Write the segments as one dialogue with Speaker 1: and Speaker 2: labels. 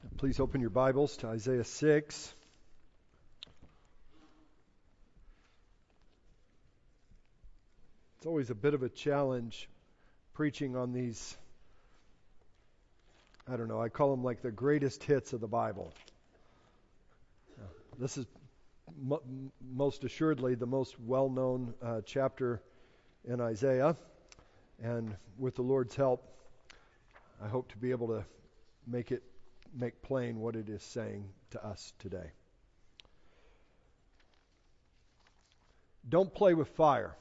Speaker 1: Please open your Bibles to Isaiah 6. It's always a bit of a challenge preaching on these, I call them like the greatest hits of the Bible. This is most assuredly the most well-known chapter in Isaiah, and with the Lord's help, I hope to be able to make plain what it is saying to us today. Don't play with fire.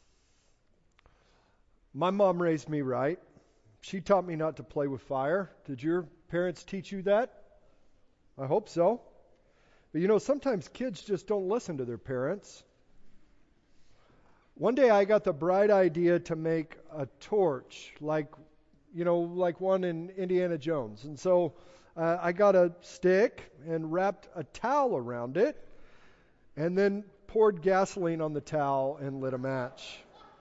Speaker 1: My mom raised me right. She taught me not to play with fire. Did your parents teach you that? I hope so. But sometimes kids just don't listen to their parents. One day I got the bright idea to make a torch like one in Indiana Jones. And so I got a stick and wrapped a towel around it and then poured gasoline on the towel and lit a match.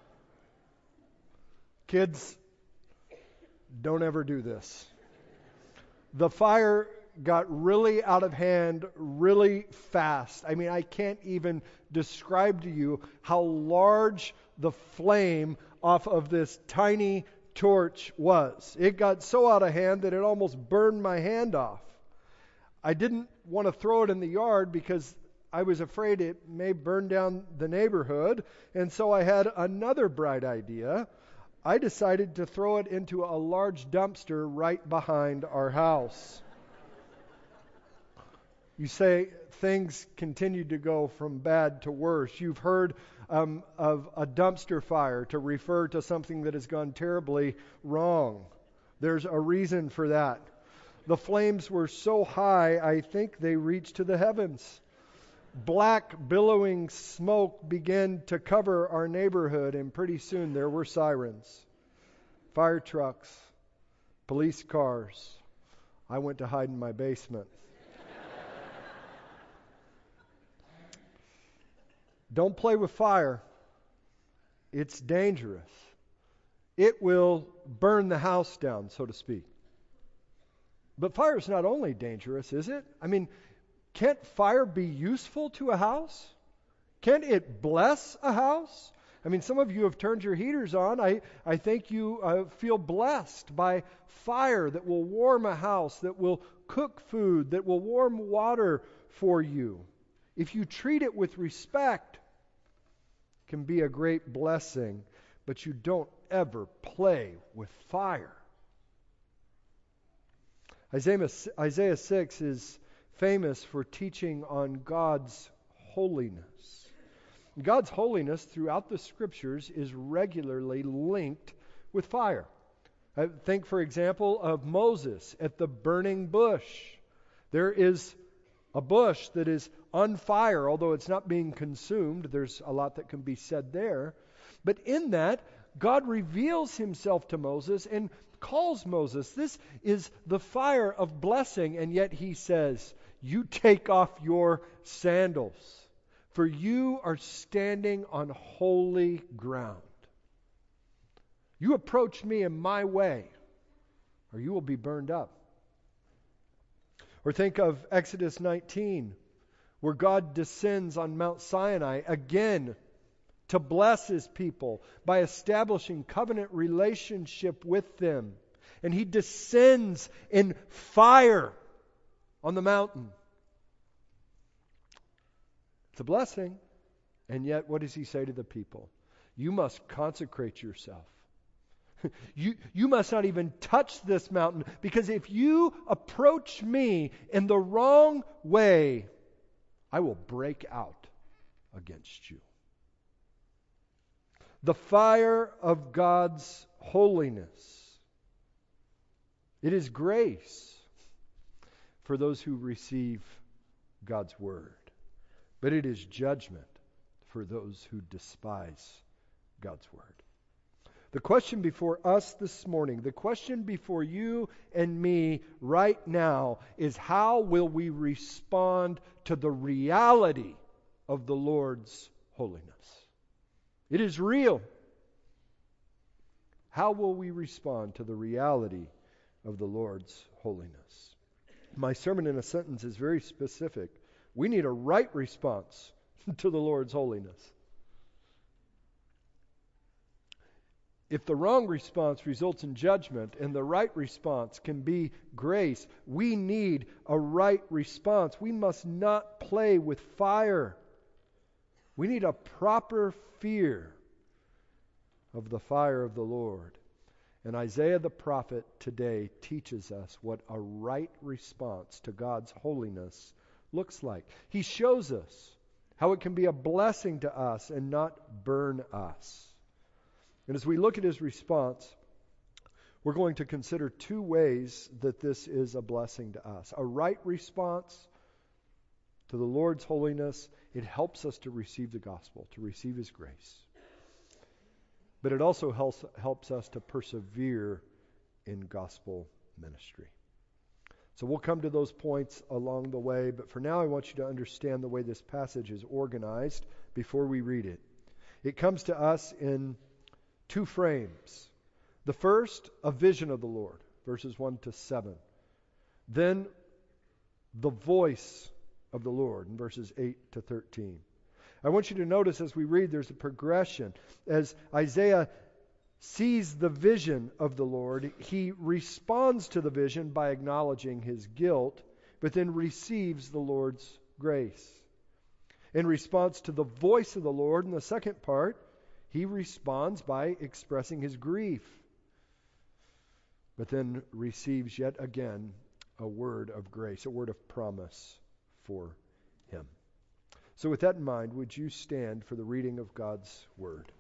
Speaker 1: Kids, don't ever do this. The fire got really out of hand really fast. I can't even describe to you how large the flame off of this tiny torch was. It got so out of hand that it almost burned my hand off. I didn't want to throw it in the yard because I was afraid it may burn down the neighborhood, and so I had another bright idea. I decided to throw it into a large dumpster right behind our house. You say things continued to go from bad to worse. You've heard of a dumpster fire to refer to something that has gone terribly wrong. There's a reason for that. The flames were so high, I think they reached to the heavens. Black, billowing smoke began to cover our neighborhood, and pretty soon there were sirens, fire trucks, police cars. I went to hide in my basement. Don't play with fire. It's dangerous. It will burn the house down, so to speak. But fire is not only dangerous, is it? Can't fire be useful to a house? Can't it bless a house? Some of you have turned your heaters on. I think you feel blessed by fire that will warm a house, that will cook food, that will warm water for you. If you treat it with respect, it can be a great blessing, but you don't ever play with fire. Isaiah 6 is famous for teaching on God's holiness. God's holiness throughout the Scriptures is regularly linked with fire. Think, for example, of Moses at the burning bush. There is a bush that is on fire, although it's not being consumed. There's a lot that can be said there. But in that, God reveals himself to Moses and calls Moses. This is the fire of blessing, and yet he says, "You take off your sandals, for you are standing on holy ground. You approach me in my way, or you will be burned up." Or think of Exodus 19, where God descends on Mount Sinai again to bless his people by establishing covenant relationship with them. And he descends in fire on the mountain. It's a blessing. And yet, what does he say to the people? You must consecrate yourself. You must not even touch this mountain, because if you approach me in the wrong way, I will break out against you. The fire of God's holiness. It is grace for those who receive God's word, but it is judgment for those who despise God's word. The question before us this morning, the question before you and me right now, is how will we respond to the reality of the Lord's holiness? It is real. How will we respond to the reality of the Lord's holiness? My sermon in a sentence is very specific. We need a right response to the Lord's holiness. If the wrong response results in judgment and the right response can be grace, we need a right response. We must not play with fire. We need a proper fear of the fire of the Lord. And Isaiah the prophet today teaches us what a right response to God's holiness looks like. He shows us how it can be a blessing to us and not burn us. And as we look at his response, we're going to consider two ways that this is a blessing to us. A right response to the Lord's holiness, it helps us to receive the gospel, to receive his grace. But it also helps us to persevere in gospel ministry. So we'll come to those points along the way, but for now I want you to understand the way this passage is organized before we read it. It comes to us in two frames. The first, a vision of the Lord, verses 1 to 7. Then, the voice of the Lord, in verses 8 to 13. I want you to notice as we read, there's a progression. As Isaiah sees the vision of the Lord, he responds to the vision by acknowledging his guilt, but then receives the Lord's grace. In response to the voice of the Lord, in the second part, he responds by expressing his grief, but then receives yet again a word of grace, a word of promise for him. So with that in mind, would you stand for the reading of God's word?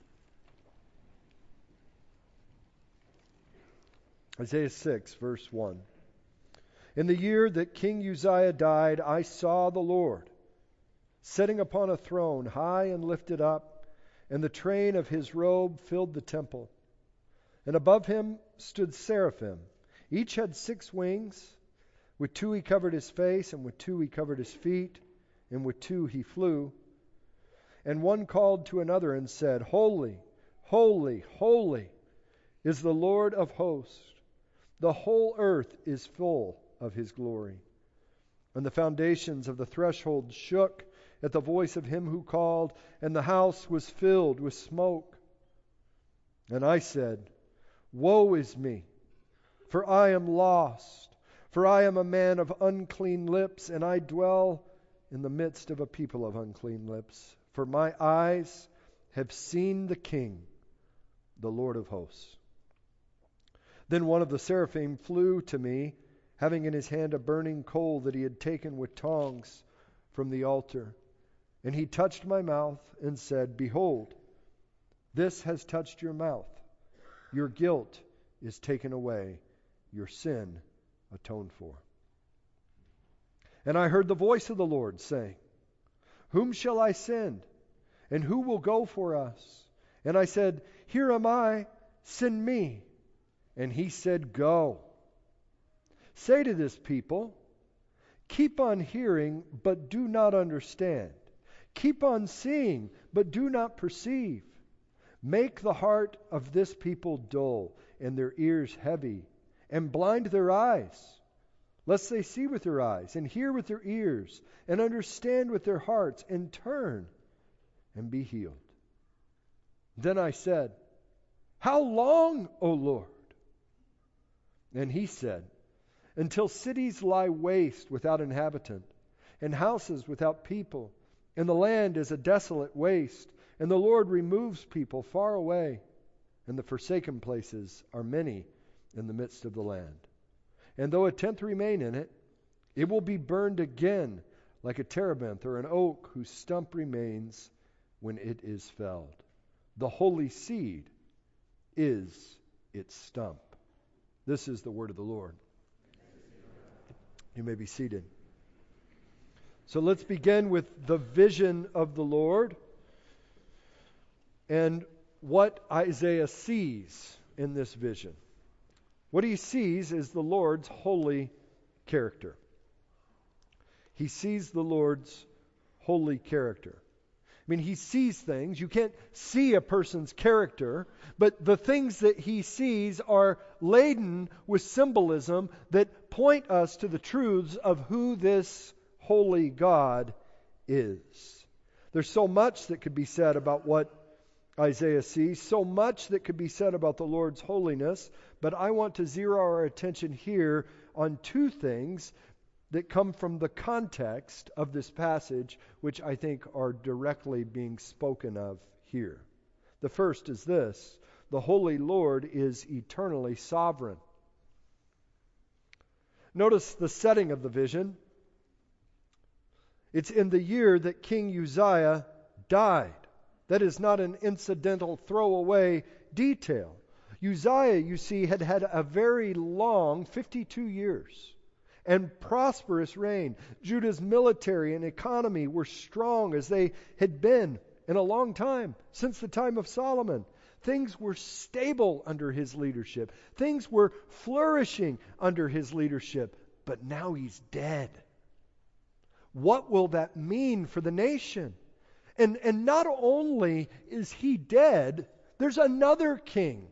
Speaker 1: Isaiah 6, verse 1. In the year that King Uzziah died, I saw the Lord sitting upon a throne, high and lifted up, and the train of his robe filled the temple. And above him stood seraphim. Each had 6 wings. With 2 he covered his face, and with 2 he covered his feet, and with 2 he flew. And one called to another and said, Holy, holy, holy is the Lord of hosts. The whole earth is full of his glory. And the foundations of the threshold shook at the voice of him who called, and the house was filled with smoke. And I said, Woe is me, for I am lost, for I am a man of unclean lips, and I dwell in the midst of a people of unclean lips. For my eyes have seen the King, the Lord of hosts. Then one of the seraphim flew to me, having in his hand a burning coal that he had taken with tongs from the altar. And he touched my mouth and said, Behold, this has touched your mouth. Your guilt is taken away, your sin atoned for. And I heard the voice of the Lord saying, Whom shall I send? And who will go for us? And I said, Here am I, send me. And he said, Go. Say to this people, Keep on hearing, but do not understand. Keep on seeing, but do not perceive. Make the heart of this people dull, and their ears heavy, and blind their eyes, lest they see with their eyes, and hear with their ears, and understand with their hearts, and turn, and be healed. Then I said, How long, O Lord? And he said, Until cities lie waste without inhabitant, and houses without people, and the land is a desolate waste, and the Lord removes people far away, and the forsaken places are many in the midst of the land. And though a tenth remain in it, it will be burned again like a terebinth or an oak whose stump remains when it is felled. The holy seed is its stump. This is the word of the Lord. You may be seated. So let's begin with the vision of the Lord and what Isaiah sees in this vision. What he sees is the Lord's holy character. He sees the Lord's holy character. I mean, he sees things. You can't see a person's character, but the things that he sees are laden with symbolism that point us to the truths of who this holy God is. There's so much that could be said about what Isaiah sees, so much that could be said about the Lord's holiness, but I want to zero our attention here on two things that come from the context of this passage, which I think are directly being spoken of here. The first is this: the Holy Lord is eternally sovereign. Notice the setting of the vision. It's in the year that King Uzziah died. That is not an incidental throwaway detail. Uzziah, you see, had had a very long 52 years and prosperous reign. Judah's military and economy were strong as they had been in a long time, since the time of Solomon. Things were stable under his leadership. Things were flourishing under his leadership. But now he's dead. What will that mean for the nation? And not only is he dead, there's another king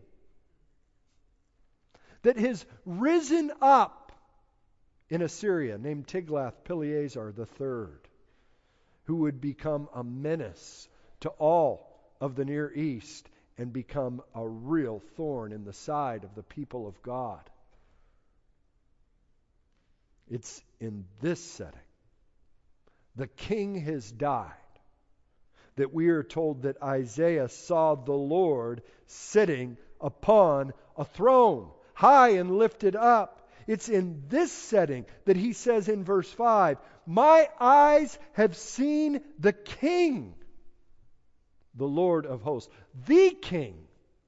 Speaker 1: that has risen up in Assyria named Tiglath-Pileser III, who would become a menace to all of the Near East and become a real thorn in the side of the people of God. It's in this setting, the king has died, that we are told that Isaiah saw the Lord sitting upon a throne, high and lifted up. It's in this setting that he says in verse 5, "My eyes have seen the King, the Lord of hosts," the King.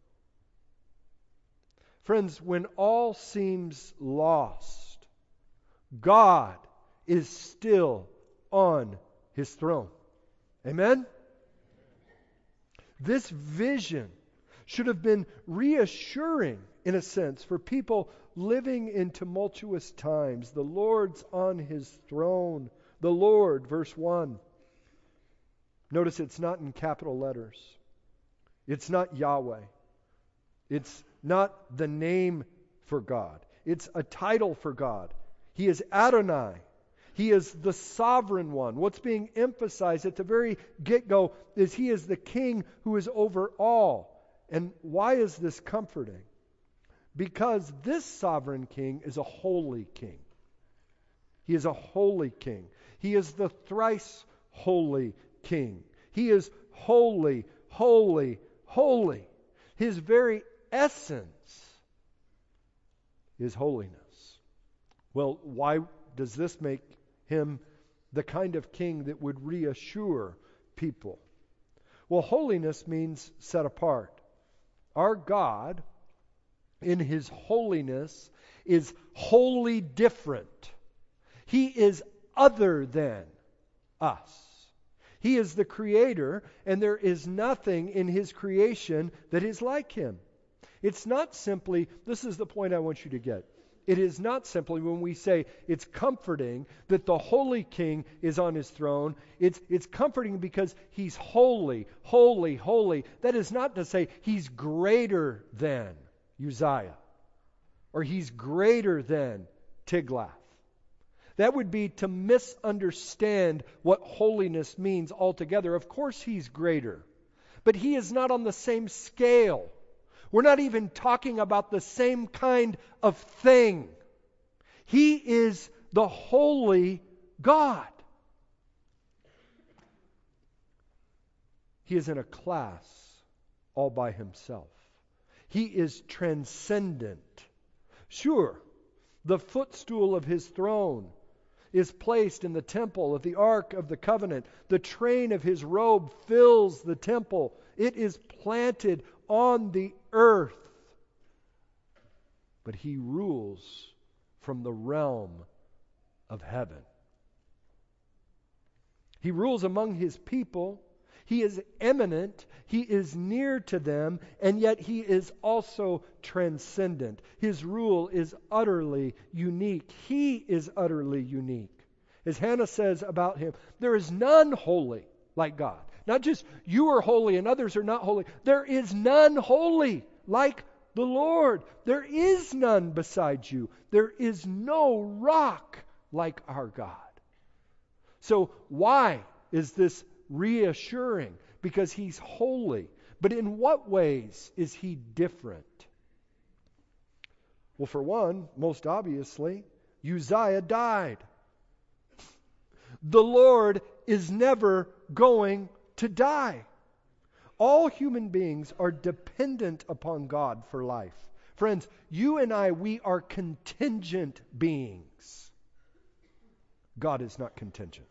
Speaker 1: Friends, when all seems lost, God is still on his throne. Amen? This vision should have been reassuring, in a sense, for people living in tumultuous times. The Lord's on his throne. The Lord, verse 1. Notice it's not in capital letters. It's not Yahweh. It's not the name for God. It's a title for God. He is Adonai. He is the sovereign one. What's being emphasized at the very get-go is he is the king who is over all. And why is this comforting? Because this sovereign king is a holy king. He is a holy king. He is the thrice holy king. He is holy, holy, holy. His very essence is holiness. Well, why does this make him the kind of king that would reassure people? Well, holiness means set apart. Our God, in his holiness, is wholly different. He is other than us. He is the creator, and there is nothing in his creation that is like him. It's not simply, this is the point I want you to get. It is not simply when we say it's comforting that the holy king is on his throne. It's comforting because he's holy, holy, holy. That is not to say he's greater than Uzziah or he's greater than Tiglath. That would be to misunderstand what holiness means altogether. Of course he's greater, but he is not on the same scale. We're not even talking about the same kind of thing. He is the holy God. He is in a class all by himself. He is transcendent. Sure, the footstool of his throne is placed in the temple of the Ark of the Covenant. The train of his robe fills the temple. It is planted on the earth. But he rules from the realm of heaven. He rules among his people. He is eminent. He is near to them, and yet he is also transcendent. His rule is utterly unique. He is utterly unique. As Hannah says about him, there is none holy like God. Not just you are holy and others are not holy. There is none holy like the Lord. There is none beside you. There is no rock like our God. So why is this reassuring? Because He's holy. But in what ways is He different? Well, for one, most obviously, Uzziah died. The Lord is never going to die. All human beings are dependent upon God for life. Friends, you and I, we are contingent beings. God is not contingent.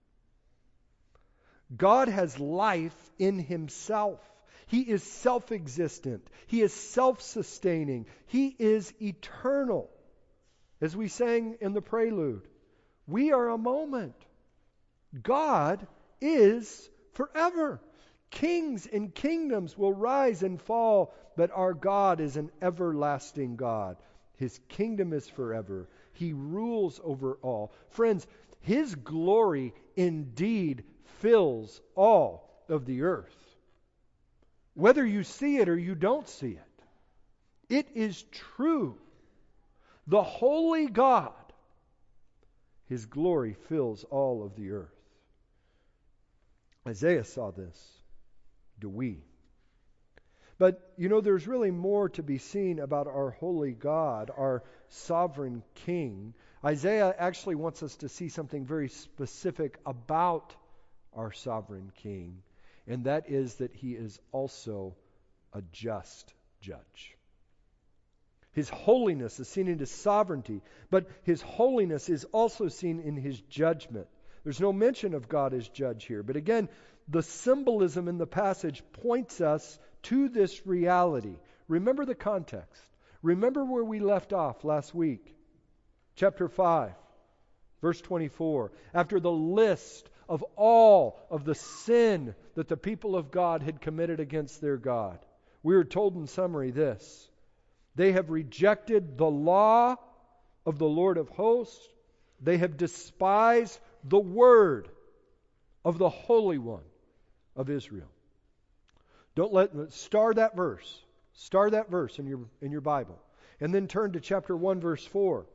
Speaker 1: God has life in Himself. He is self-existent. He is self-sustaining. He is eternal. As we sang in the prelude, we are a moment. God is forever. Kings and kingdoms will rise and fall, but our God is an everlasting God. His kingdom is forever. He rules over all. Friends, His glory indeed fills all of the earth. Whether you see it or you don't see it, it is true. The holy God, His glory fills all of the earth. Isaiah saw this. Do we? But, there's really more to be seen about our holy God, our sovereign King. Isaiah actually wants us to see something very specific about our sovereign King, and that is that He is also a just judge. His holiness is seen in His sovereignty, but His holiness is also seen in His judgment. There's no mention of God as judge here, but again, the symbolism in the passage points us to this reality. Remember the context. Remember where we left off last week. Chapter 5, verse 24. After the list of all of the sin that the people of God had committed against their God, we are told in summary this: they have rejected the law of the Lord of hosts. They have despised the word of the Holy One of Israel. Star that verse. Star that verse in your Bible. And then turn to chapter 1, verse 4.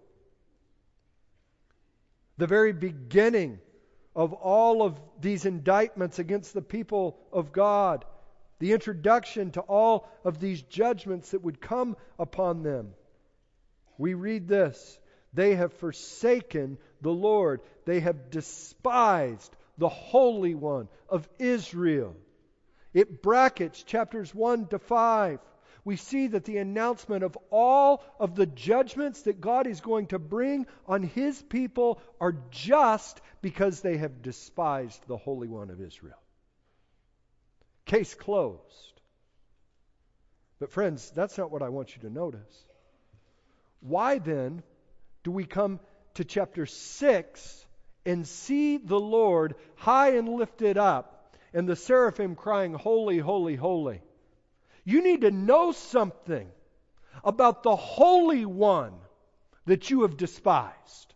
Speaker 1: The very beginning of all of these indictments against the people of God. The introduction to all of these judgments that would come upon them. We read this: they have forsaken the Lord. They have despised the Holy One of Israel. It brackets chapters 1 to 5. We see that the announcement of all of the judgments that God is going to bring on His people are just because they have despised the Holy One of Israel. Case closed. But friends, that's not what I want you to notice. Why then do we come to chapter 6 and see the Lord high and lifted up and the seraphim crying, "Holy, holy, holy"? You need to know something about the Holy One that you have despised.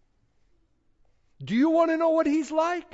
Speaker 1: Do you want to know what He's like?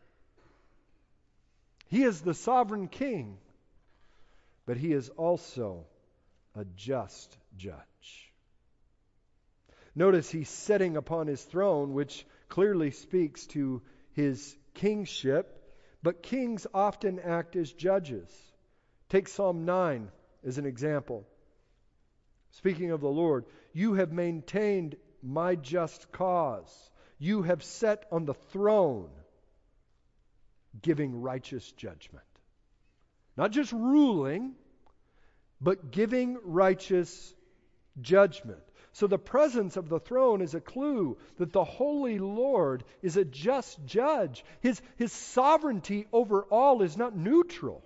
Speaker 1: He is the sovereign King, but He is also a just judge. Notice He's sitting upon His throne, which clearly speaks to His kingship, but kings often act as judges. Take Psalm 9 as an example. Speaking of the Lord, you have maintained my just cause. You have sat on the throne giving righteous judgment. Not just ruling, but giving righteous judgment. So the presence of the throne is a clue that the Holy Lord is a just judge. His sovereignty over all is not neutral.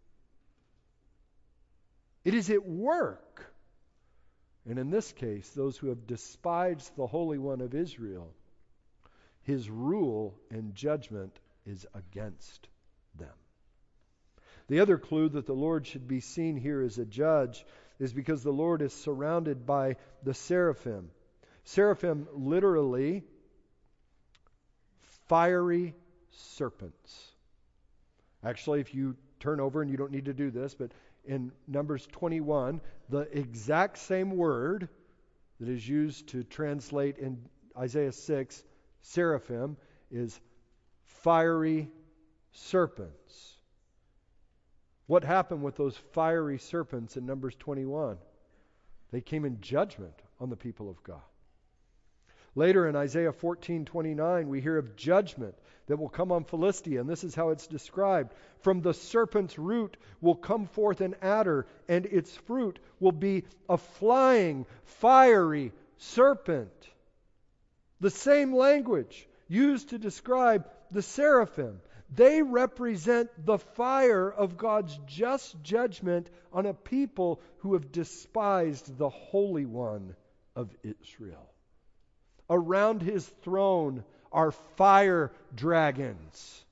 Speaker 1: It is at work. And in this case, those who have despised the Holy One of Israel, His rule and judgment is against them. The other clue that the Lord should be seen here as a judge is because the Lord is surrounded by the seraphim. Seraphim, literally, fiery serpents. Actually, if you turn over, and you don't need to do this, but in Numbers 21, the exact same word that is used to translate in Isaiah 6, seraphim, is fiery serpents. What happened with those fiery serpents in Numbers 21? They came in judgment on the people of God. Later in Isaiah 14:29, we hear of judgment that will come on Philistia, and this is how it's described. From the serpent's root will come forth an adder, and its fruit will be a flying, fiery serpent. The same language used to describe the seraphim. They represent the fire of God's just judgment on a people who have despised the Holy One of Israel. Around his throne are fire dragons.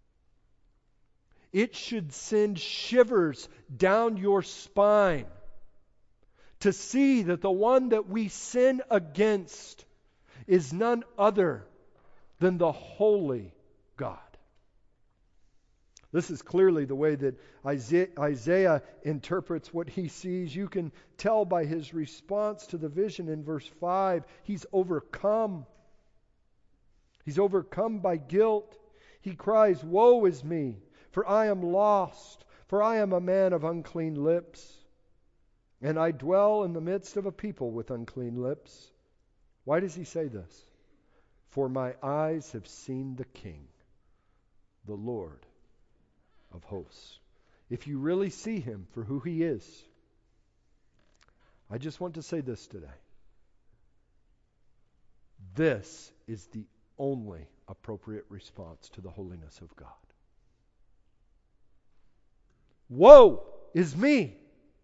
Speaker 1: It should send shivers down your spine to see that the one that we sin against is none other than the holy God. This is clearly the way that Isaiah interprets what he sees. You can tell by his response to the vision in verse 5. He's overcome. He's overcome by guilt. He cries, "Woe is me, for I am lost, for I am a man of unclean lips, and I dwell in the midst of a people with unclean lips." Why does he say this? "For my eyes have seen the King, the Lord of hosts." If you really see him for who he is, I just want to say this today. This is the only appropriate response to the holiness of God. Woe is me!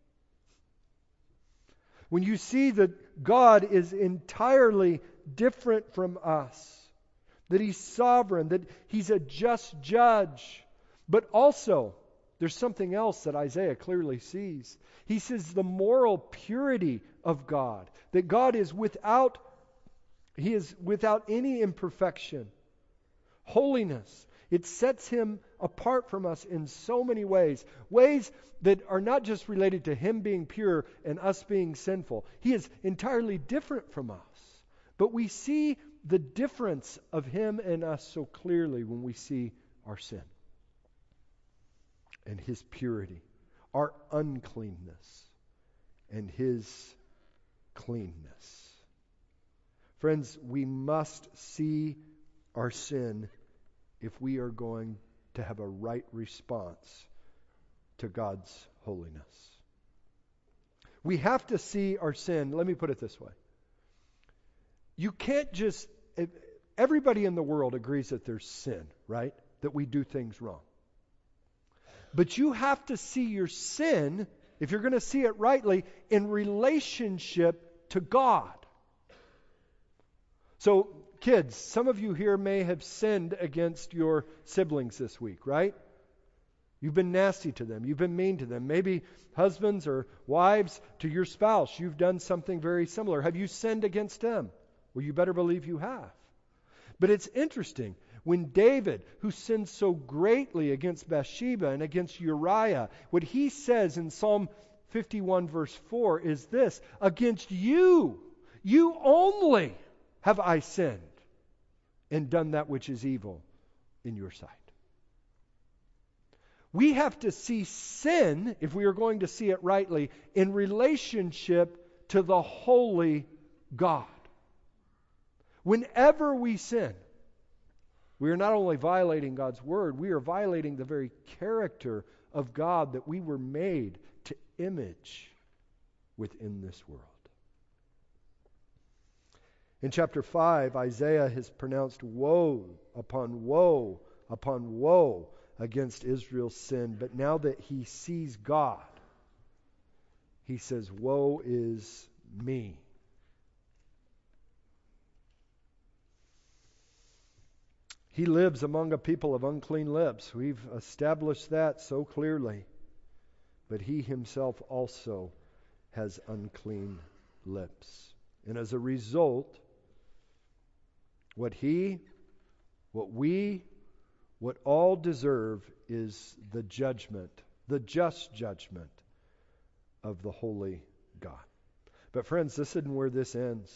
Speaker 1: When you see that God is entirely different from us, that he's sovereign, that he's a just judge, but also there's something else that Isaiah clearly sees. He says the moral purity of God, that God is without any imperfection. Holiness. It sets him apart from us in so many ways. Ways that are not just related to him being pure and us being sinful. He is entirely different from us. But we see the difference of him and us so clearly when we see our sin and his purity, our uncleanness and his cleanness. Friends, we must see our sin if we are going to have a right response to God's holiness. We have to see our sin. Let me put it this way. You can't just... Everybody in the world agrees that there's sin, right? That we do things wrong. But you have to see your sin, if you're going to see it rightly, in relationship to God. So, kids, some of you here may have sinned against your siblings this week, right? You've been nasty to them. You've been mean to them. Maybe husbands or wives to your spouse, you've done something very similar. Have you sinned against them? Well, you better believe you have. But it's interesting. When David, who sinned so greatly against Bathsheba and against Uriah, what he says in Psalm 51 verse 4 is this: "Against you only have I sinned and done that which is evil in your sight." We have to see sin, if we are going to see it rightly, in relationship to the holy God. Whenever we sin, we are not only violating God's word, we are violating the very character of God that we were made to image within this world. In chapter 5, Isaiah has pronounced woe upon woe upon woe against Israel's sin. But now that he sees God, he says, "Woe is me." He lives among a people of unclean lips. We've established that so clearly. But he himself also has unclean lips. And as a result, what we What all deserve is the just judgment of the holy God. But friends, this isn't where this ends.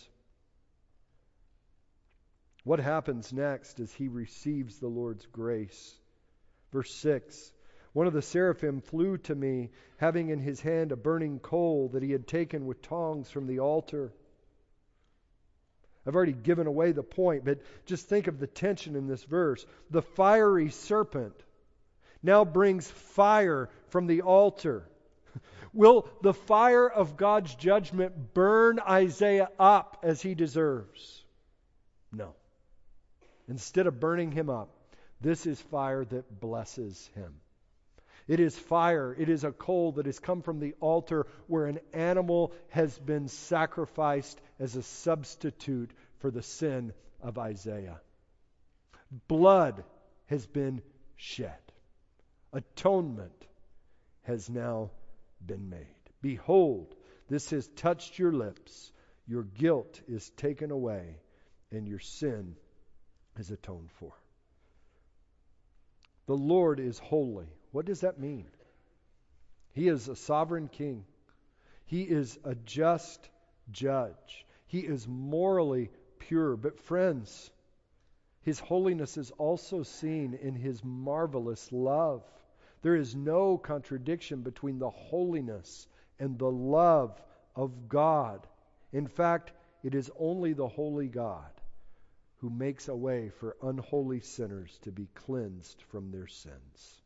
Speaker 1: What happens next is he receives the Lord's grace. Verse 6, one of the seraphim flew to me, having in his hand a burning coal that he had taken with tongs from the altar. I've already given away the point, but just think of the tension in this verse. The fiery serpent now brings fire from the altar. Will the fire of God's judgment burn Isaiah up as he deserves? No. Instead of burning him up, this is fire that blesses him. It is fire. It is a coal that has come from the altar where an animal has been sacrificed as a substitute for the sin of Isaiah. Blood has been shed. Atonement has now been made. Behold, this has touched your lips. Your guilt is taken away, and your sin is atoned for. The Lord is holy. What does that mean? He is a sovereign king. He is a just judge. He is morally pure. But friends, his holiness is also seen in his marvelous love. There is no contradiction between the holiness and the love of God. In fact, it is only the holy God who makes a way for unholy sinners to be cleansed from their sins.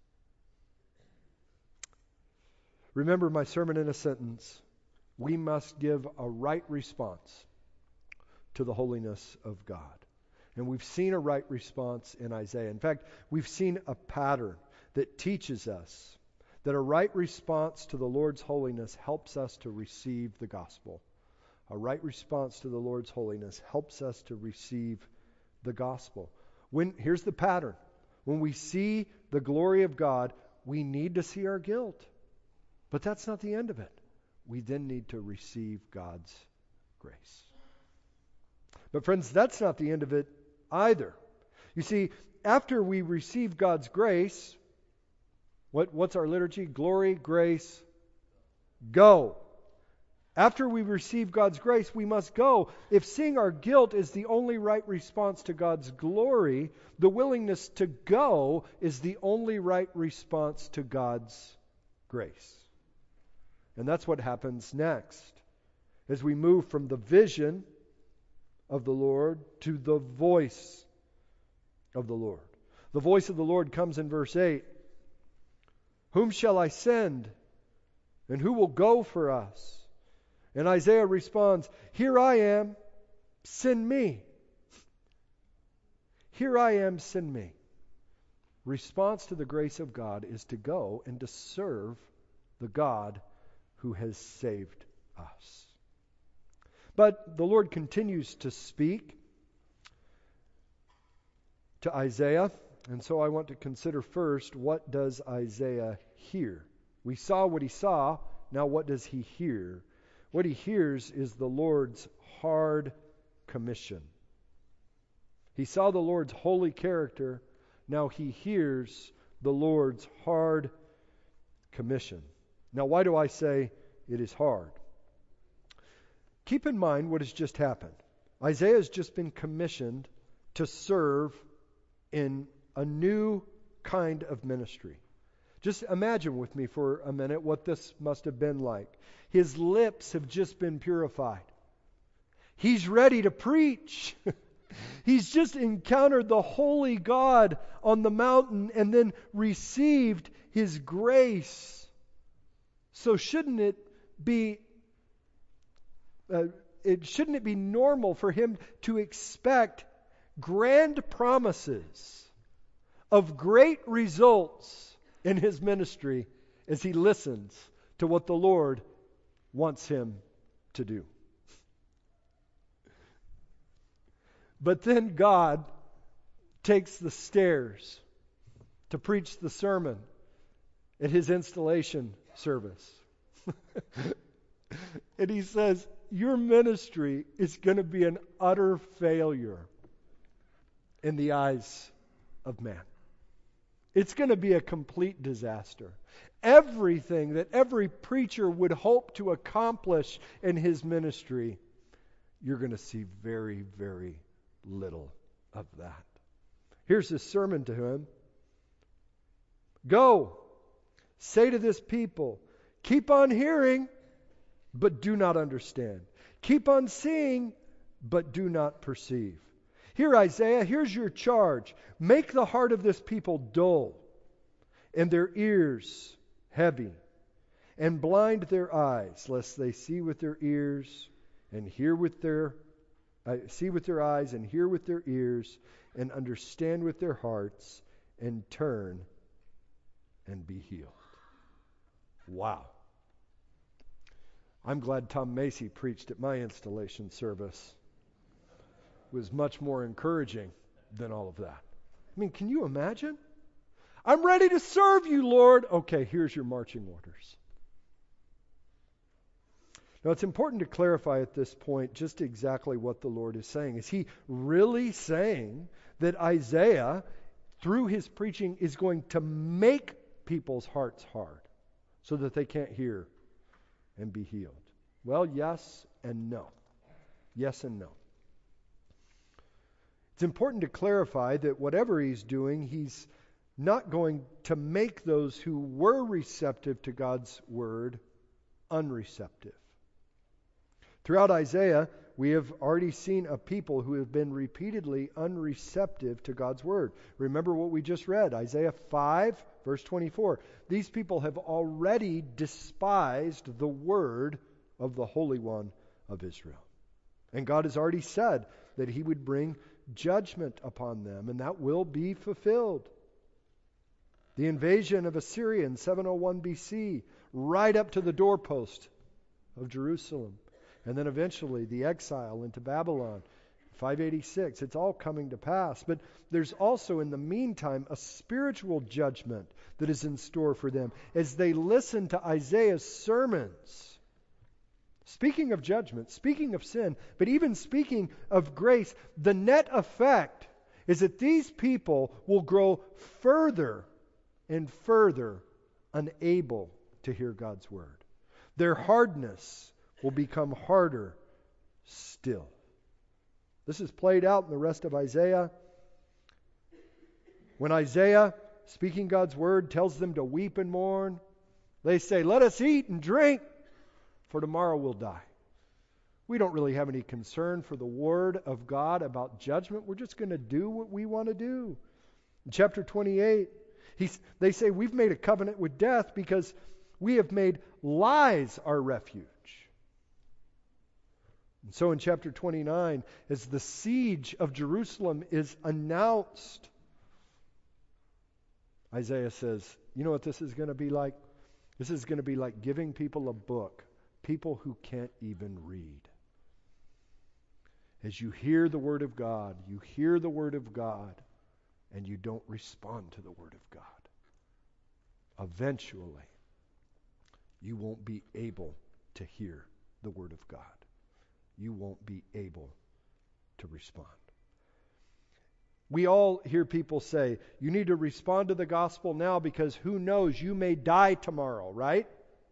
Speaker 1: Remember my sermon in a sentence. We must give a right response to the holiness of God. And we've seen a right response in Isaiah. In fact, we've seen a pattern that teaches us that a right response to the Lord's holiness helps us to receive the gospel. A right response to the Lord's holiness helps us to receive the gospel. Here's the pattern. When we see the glory of God, we need to see our guilt. But that's not the end of it. We then need to receive God's grace. But friends, that's not the end of it either. You see, after we receive God's grace, what's our liturgy? Glory, grace, go. After we receive God's grace, we must go. If seeing our guilt is the only right response to God's glory, the willingness to go is the only right response to God's grace. And that's what happens next as we move from the vision of the Lord to the voice of the Lord. The voice of the Lord comes in verse 8. Whom shall I send? And who will go for us? And Isaiah responds, Here I am, send me. Here I am, send me. Response to the grace of God is to go and to serve the God who has saved us. But the Lord continues to speak to Isaiah, and so I want to consider first, what does Isaiah hear? We saw what he saw, now what does he hear? What he hears is the Lord's hard commission. He saw the Lord's holy character, now he hears the Lord's hard commission. Now why do I say it is hard? Keep in mind what has just happened. Isaiah has just been commissioned to serve in a new kind of ministry. Just imagine with me for a minute what this must have been like. His lips have just been purified. He's ready to preach. He's just encountered the holy God on the mountain and then received his grace. So shouldn't it be normal for him to expect grand promises of great results in his ministry as he listens to what the Lord wants him to do? But then God takes the stairs to preach the sermon at his installation service. And he says, your ministry is going to be an utter failure in the eyes of man. It's going to be a complete disaster. Everything that every preacher would hope to accomplish in his ministry, you're going to see very, very little of that. Here's his sermon to him. Go, say to this people, keep on hearing, but do not understand. Keep on seeing, but do not perceive. Here, Isaiah, here's your charge. Make the heart of this people dull, and their ears heavy, and blind their eyes, lest they see with their ears and hear with their see with their eyes and hear with their ears and understand with their hearts and turn and be healed. Wow. I'm glad Tom Macy preached at my installation service. It was much more encouraging than all of that. I mean, can you imagine? I'm ready to serve you, Lord. Okay, here's your marching orders. Now, it's important to clarify at this point just exactly what the Lord is saying. Is he really saying that Isaiah, through his preaching, is going to make people's hearts hard so that they can't hear and be healed? Well, yes and no. Yes and no. It's important to clarify that whatever he's doing, he's not going to make those who were receptive to God's word unreceptive. Throughout Isaiah, we have already seen a people who have been repeatedly unreceptive to God's word. Remember what we just read, Isaiah 5, verse 24. These people have already despised the word of the Holy One of Israel. And God has already said that he would bring judgment upon them, and that will be fulfilled. The invasion of Assyria in 701 BC, right up to the doorpost of Jerusalem. And then eventually the exile into Babylon, 586. It's all coming to pass. But there's also in the meantime a spiritual judgment that is in store for them as they listen to Isaiah's sermons. Speaking of judgment, speaking of sin, but even speaking of grace, the net effect is that these people will grow further and further unable to hear God's word. Their hardness will become harder still. This is played out in the rest of Isaiah. When Isaiah, speaking God's word, tells them to weep and mourn, they say, "Let us eat and drink, for tomorrow we'll die." We don't really have any concern for the word of God about judgment. We're just going to do what we want to do. In chapter 28, they say, "We've made a covenant with death because we have made lies our refuge." And so in chapter 29, as the siege of Jerusalem is announced, Isaiah says, you know what this is going to be like? This is going to be like giving people a book, people who can't even read. As you hear the word of God, you hear the word of God, and you don't respond to the word of God. Eventually, you won't be able to hear the word of God. You won't be able to respond. We all hear people say, you need to respond to the gospel now because who knows, you may die tomorrow, right?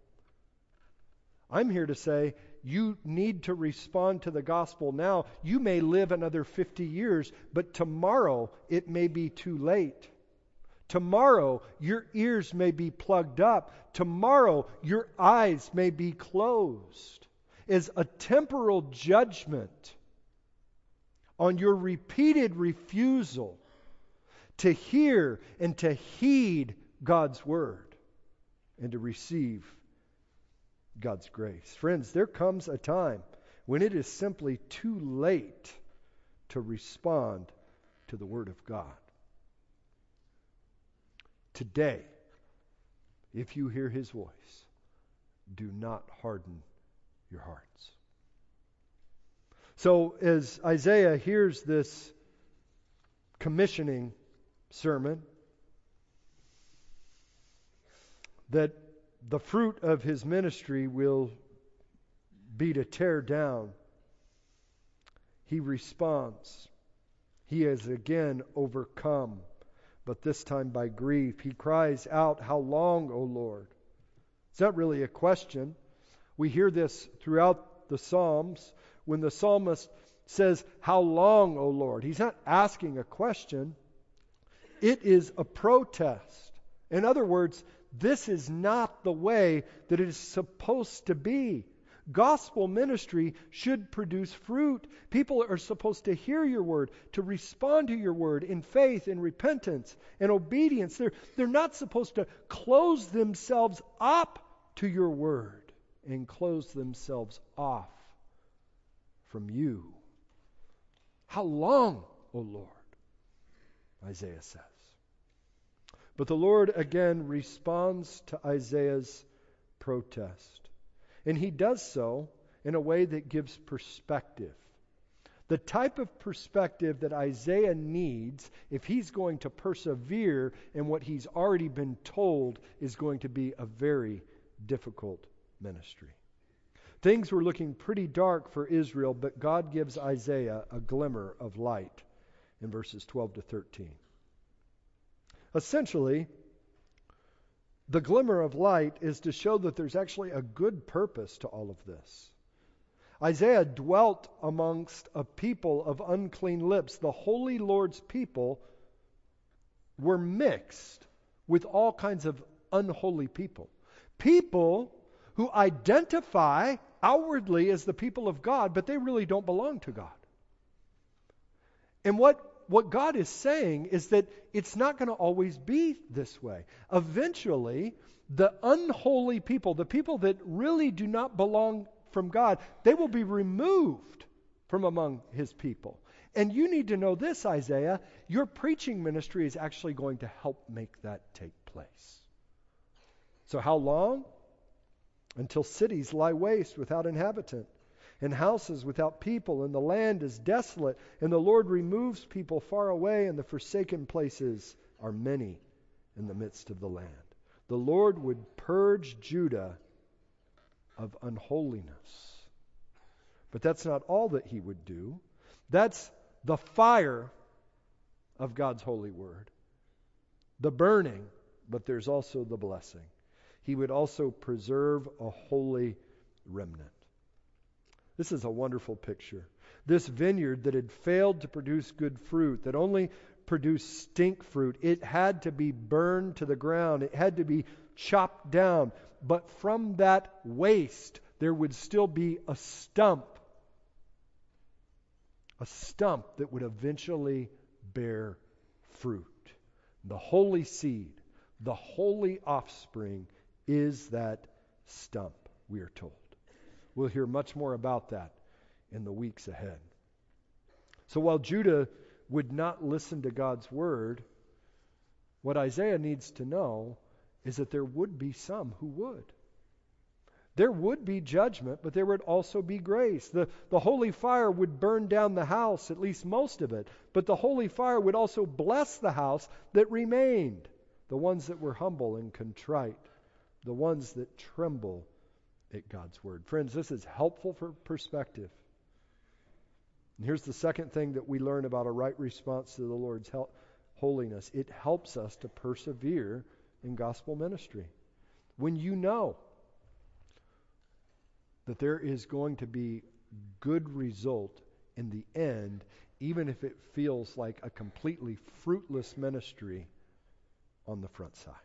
Speaker 1: I'm here to say, you need to respond to the gospel now. You may live another 50 years, but tomorrow it may be too late. Tomorrow your ears may be plugged up. Tomorrow your eyes may be closed. Is a temporal judgment on your repeated refusal to hear and to heed God's word and to receive God's grace. Friends, there comes a time when it is simply too late to respond to the word of God. Today, if you hear his voice, do not harden your hearts. So as Isaiah hears this commissioning sermon, that the fruit of his ministry will be to tear down, he responds. He has again overcome but this time by grief. He cries out, "How long, O Lord?" It's not really a question. We hear this throughout the Psalms. When the psalmist says, "How long, O Lord?" he's not asking a question. It is a protest. In other words, this is not the way that it is supposed to be. Gospel ministry should produce fruit. People are supposed to hear your word, to respond to your word in faith, in repentance, and obedience. They're not supposed to close themselves up to your word and close themselves off from you. How long, O Lord? Isaiah says. But the Lord again responds to Isaiah's protest. And he does so in a way that gives perspective. The type of perspective that Isaiah needs if he's going to persevere in what he's already been told is going to be a very difficult ministry. Things were looking pretty dark for Israel, but God gives Isaiah a glimmer of light in verses 12 to 13. Essentially, the glimmer of light is to show that there's actually a good purpose to all of this. Isaiah dwelt amongst a people of unclean lips. The holy Lord's people were mixed with all kinds of unholy people. People who identify outwardly as the people of God, but they really don't belong to God. And what God is saying is that it's not going to always be this way. Eventually, the unholy people, the people that really do not belong from God, they will be removed from among his people. And you need to know this, Isaiah, your preaching ministry is actually going to help make that take place. So how long? Until cities lie waste without inhabitant, and houses without people, and the land is desolate, and the Lord removes people far away, and the forsaken places are many in the midst of the land. The Lord would purge Judah of unholiness. But that's not all that he would do. That's the fire of God's holy word. The burning, but there's also the blessing. He would also preserve a holy remnant. This is a wonderful picture. This vineyard that had failed to produce good fruit, that only produced stink fruit, it had to be burned to the ground. It had to be chopped down. But from that waste, there would still be a stump that would eventually bear fruit. The holy seed, the holy offspring is that stump, we are told. We'll hear much more about that in the weeks ahead. So while Judah would not listen to God's word, what Isaiah needs to know is that there would be some who would. There would be judgment, but there would also be grace. The holy fire would burn down the house, at least most of it, but the holy fire would also bless the house that remained, the ones that were humble and contrite, the ones that tremble at God's word. Friends, this is helpful for perspective. And here's the second thing that we learn about a right response to the Lord's holiness. It helps us to persevere in gospel ministry. When you know that there is going to be good result in the end, even if it feels like a completely fruitless ministry on the front side.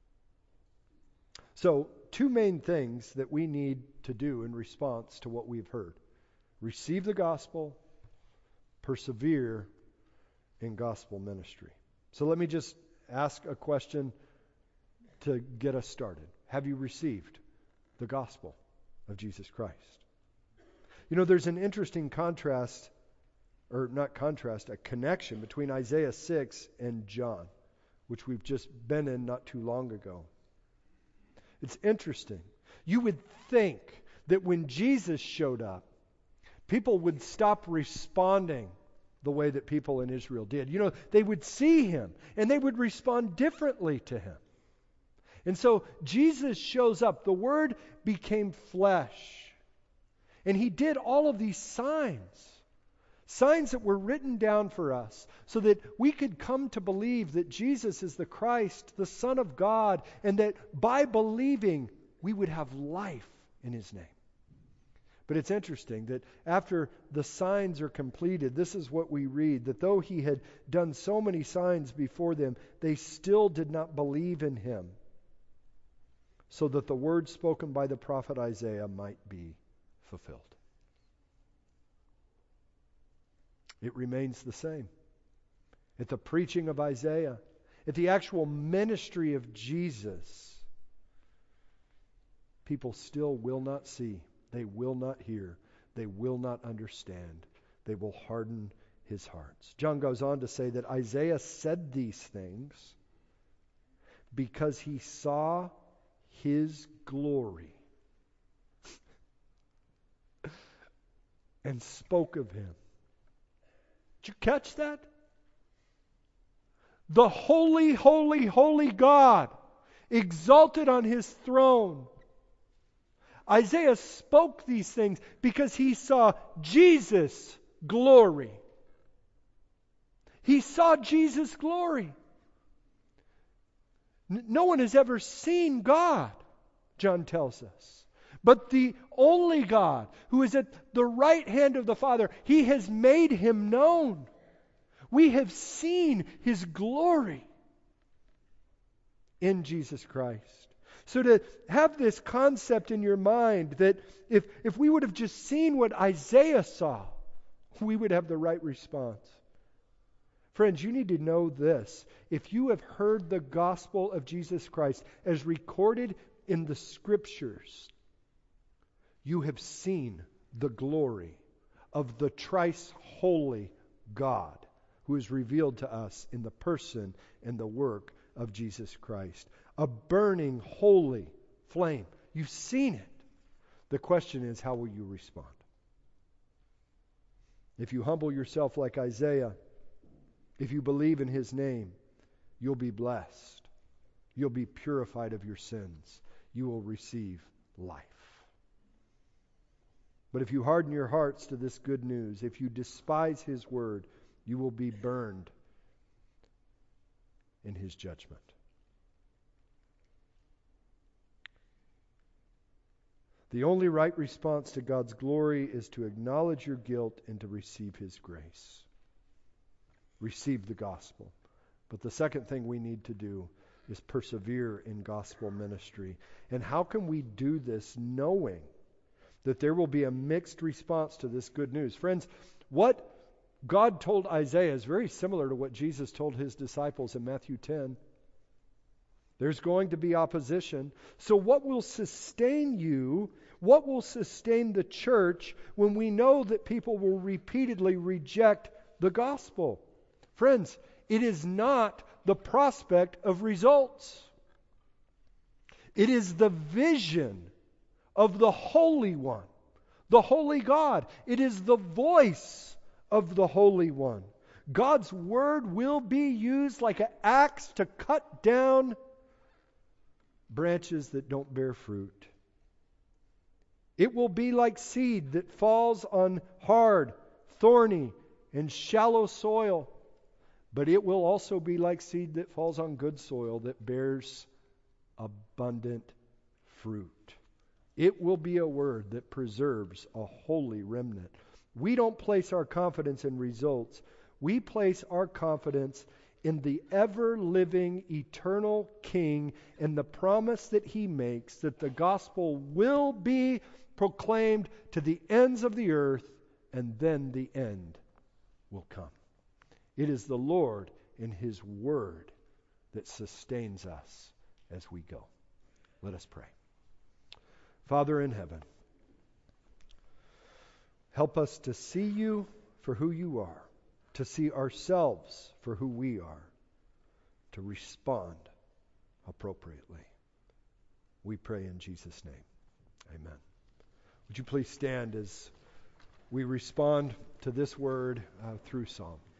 Speaker 1: So, two main things that we need to do in response to what we've heard. Receive the gospel, persevere in gospel ministry. So let me just ask a question to get us started. Have you received the gospel of Jesus Christ? You know, there's an interesting contrast, or not contrast, a connection between Isaiah 6 and John, which we've just been in not too long ago. It's interesting. You would think that when Jesus showed up, people would stop responding the way that people in Israel did. You know, they would see him and they would respond differently to him. And so Jesus shows up. The Word became flesh. And he did all of these signs Signs that were written down for us so that we could come to believe that Jesus is the Christ, the Son of God, and that by believing we would have life in His name. But it's interesting that after the signs are completed, this is what we read, that though He had done so many signs before them, they still did not believe in Him, so that the word spoken by the prophet Isaiah might be fulfilled. It remains the same. At the preaching of Isaiah, at the actual ministry of Jesus, people still will not see, they will not hear, they will not understand, they will harden his hearts. John goes on to say that Isaiah said these things because he saw His glory and spoke of Him. Did you catch that? The holy, holy, holy God, exalted on His throne. Isaiah spoke these things because he saw Jesus' glory. He saw Jesus' glory. No one has ever seen God, John tells us. But the only God who is at the right hand of the Father, He has made Him known. We have seen His glory in Jesus Christ. So to have this concept in your mind that if we would have just seen what Isaiah saw, we would have the right response. Friends, you need to know this. If you have heard the gospel of Jesus Christ as recorded in the Scriptures, you have seen the glory of the thrice holy God who is revealed to us in the person and the work of Jesus Christ. A burning, holy flame. You've seen it. The question is, how will you respond? If you humble yourself like Isaiah, if you believe in His name, you'll be blessed. You'll be purified of your sins. You will receive life. But if you harden your hearts to this good news, if you despise His word, you will be burned in His judgment. The only right response to God's glory is to acknowledge your guilt and to receive His grace. Receive the gospel. But the second thing we need to do is persevere in gospel ministry. And how can we do this knowing that there will be a mixed response to this good news? Friends, what God told Isaiah is very similar to what Jesus told His disciples in Matthew 10. There's going to be opposition. So what will sustain you? What will sustain the church when we know that people will repeatedly reject the gospel? Friends, it is not the prospect of results. It is the vision of the Holy One, the Holy God. It is the voice of the Holy One. God's word will be used like an axe to cut down branches that don't bear fruit. It will be like seed that falls on hard, thorny, and shallow soil. But it will also be like seed that falls on good soil that bears abundant fruit. It will be a word that preserves a holy remnant. We don't place our confidence in results. We place our confidence in the ever-living, eternal King and the promise that He makes that the gospel will be proclaimed to the ends of the earth, and then the end will come. It is the Lord and His word that sustains us as we go. Let us pray. Father in heaven, help us to see You for who You are, to see ourselves for who we are, to respond appropriately. We pray in Jesus' name. Amen. Would you please stand as we respond to this word through song?